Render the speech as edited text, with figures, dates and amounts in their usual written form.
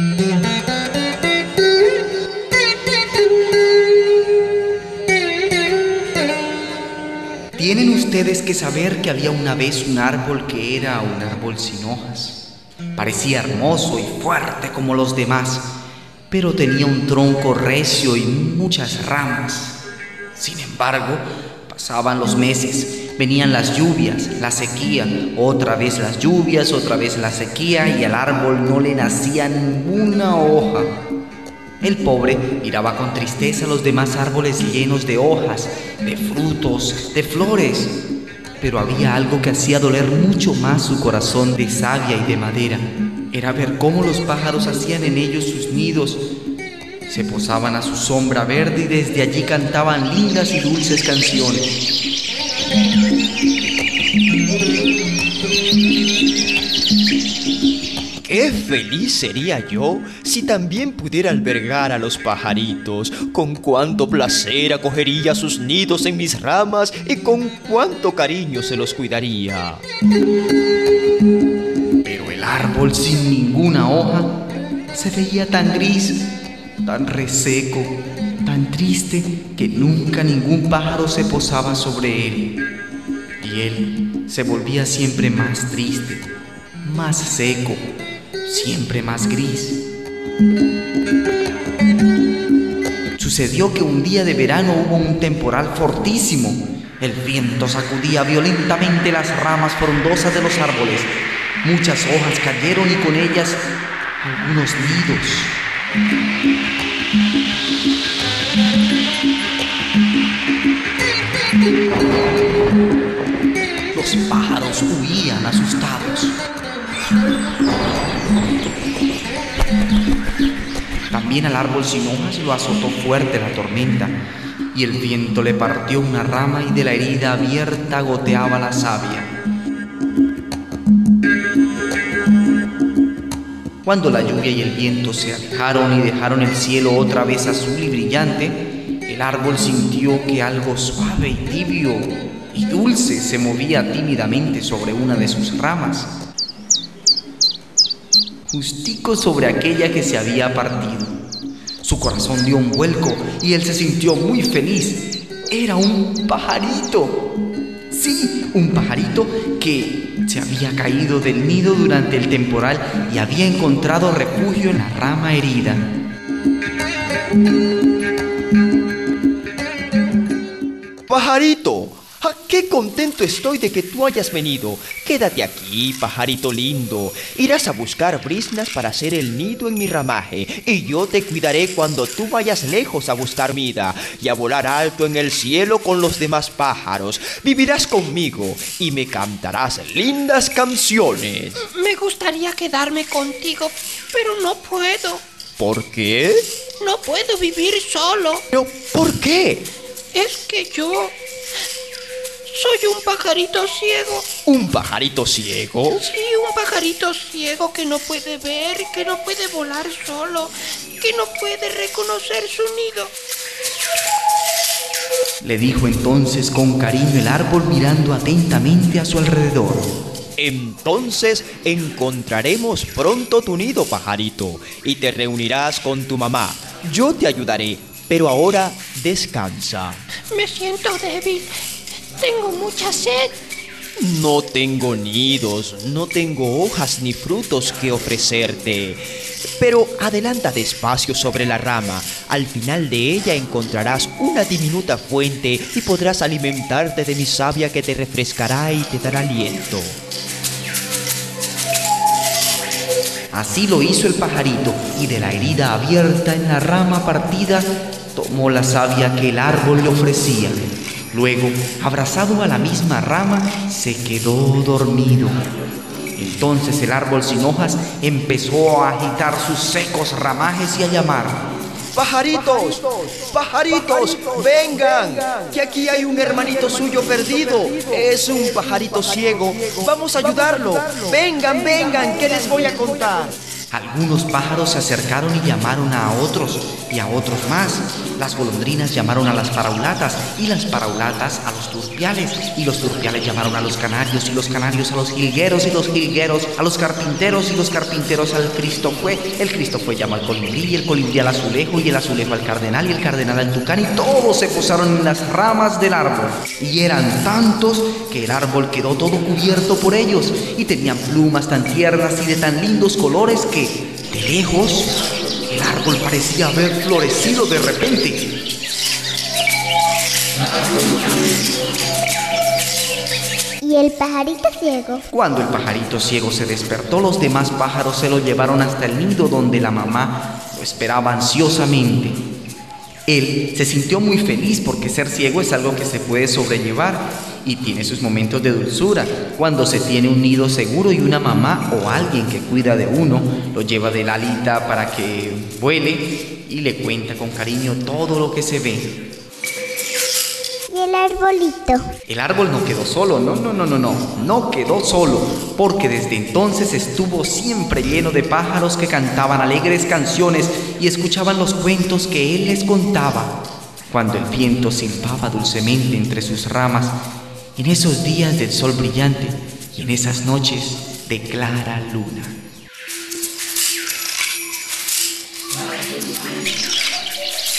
Tienen ustedes que saber que había una vez un árbol que era un árbol sin hojas. Parecía hermoso y fuerte como los demás, pero tenía un tronco recio y muchas ramas. Sin embargo, pasaban los meses, venían las lluvias, la sequía, otra vez las lluvias, otra vez la sequía, y al árbol no le nacía ninguna hoja. El pobre miraba con tristeza los demás árboles llenos de hojas, de frutos, de flores. Pero había algo que hacía doler mucho más su corazón de savia y de madera. Era ver cómo los pájaros hacían en ellos sus nidos. Se posaban a su sombra verde y desde allí cantaban lindas y dulces canciones. ¡Qué feliz sería yo si también pudiera albergar a los pajaritos! Con cuánto placer acogería sus nidos en mis ramas y con cuánto cariño se los cuidaría. Pero el árbol sin ninguna hoja se veía tan gris, tan reseco, tan triste, que nunca ningún pájaro se posaba sobre él. Y él se volvía siempre más triste, más seco, siempre más gris. Sucedió que un día de verano hubo un temporal fortísimo. El viento sacudía violentamente las ramas frondosas de los árboles. Muchas hojas cayeron y con ellas algunos nidos. Los pájaros huían asustados. También al árbol sin hojas lo azotó fuerte la tormenta, y el viento le partió una rama y de la herida abierta goteaba la savia. Cuando la lluvia y el viento se alejaron y dejaron el cielo otra vez azul y brillante, el árbol sintió que algo suave y tibio y dulce se movía tímidamente sobre una de sus ramas, justico sobre aquella que se había partido. Su corazón dio un vuelco y él se sintió muy feliz. Era un pajarito. Sí, un pajarito que se había caído del nido durante el temporal y había encontrado refugio en la rama herida. ¡Pajarito! ¡Qué contento estoy de que tú hayas venido! Quédate aquí, pajarito lindo. Irás a buscar briznas para hacer el nido en mi ramaje, y yo te cuidaré cuando tú vayas lejos a buscar comida y a volar alto en el cielo con los demás pájaros. Vivirás conmigo y me cantarás lindas canciones. Me gustaría quedarme contigo, pero no puedo. ¿Por qué? No puedo vivir solo. ¿Pero por qué? Es que yo soy un pajarito ciego. ¿Un pajarito ciego? Sí, un pajarito ciego que no puede ver, que no puede volar solo, que no puede reconocer su nido. Le dijo entonces con cariño el árbol mirando atentamente a su alrededor. Entonces encontraremos pronto tu nido, pajarito, y te reunirás con tu mamá. Yo te ayudaré, pero ahora descansa. Me siento débil. Tengo mucha sed. No tengo nidos, no tengo hojas ni frutos que ofrecerte. Pero adelanta despacio sobre la rama. Al final de ella encontrarás una diminuta fuente y podrás alimentarte de mi savia que te refrescará y te dará aliento. Así lo hizo el pajarito, y de la herida abierta en la rama partida tomó la savia que el árbol le ofrecía. Luego, abrazado a la misma rama, se quedó dormido. Entonces el árbol sin hojas empezó a agitar sus secos ramajes y a llamar: ¡Pajaritos! ¡Pajaritos! ¡Vengan! Que aquí hay un hermanito suyo perdido. Es un pajarito ciego. Vamos a ayudarlo. Vengan, vengan, que les voy a contar. Algunos pájaros se acercaron y llamaron a otros y a otros más. Las golondrinas llamaron a las paraulatas y las paraulatas a los turpiales y los turpiales llamaron a los canarios y los canarios a los jilgueros y los jilgueros a los carpinteros y los carpinteros al Cristofué. El Cristofué llamó al colibrí y el colibrí al azulejo y el azulejo al cardenal y el cardenal al tucán y todos se posaron en las ramas del árbol. Y eran tantos que el árbol quedó todo cubierto por ellos y tenían plumas tan tiernas y de tan lindos colores que de lejos el árbol parecía haber florecido de repente. ¿Y el pajarito ciego? Cuando el pajarito ciego se despertó, los demás pájaros se lo llevaron hasta el nido donde la mamá lo esperaba ansiosamente. Él se sintió muy feliz porque ser ciego es algo que se puede sobrellevar y tiene sus momentos de dulzura. Cuando se tiene un nido seguro y una mamá o alguien que cuida de uno, lo lleva de la alita para que vuele y le cuenta con cariño todo lo que se ve. ¿Y el arbolito? El árbol no quedó solo, no quedó solo, porque desde entonces estuvo siempre lleno de pájaros que cantaban alegres canciones y escuchaban los cuentos que él les contaba. Cuando el viento silbaba dulcemente entre sus ramas, en esos días del sol brillante y en esas noches de clara luna.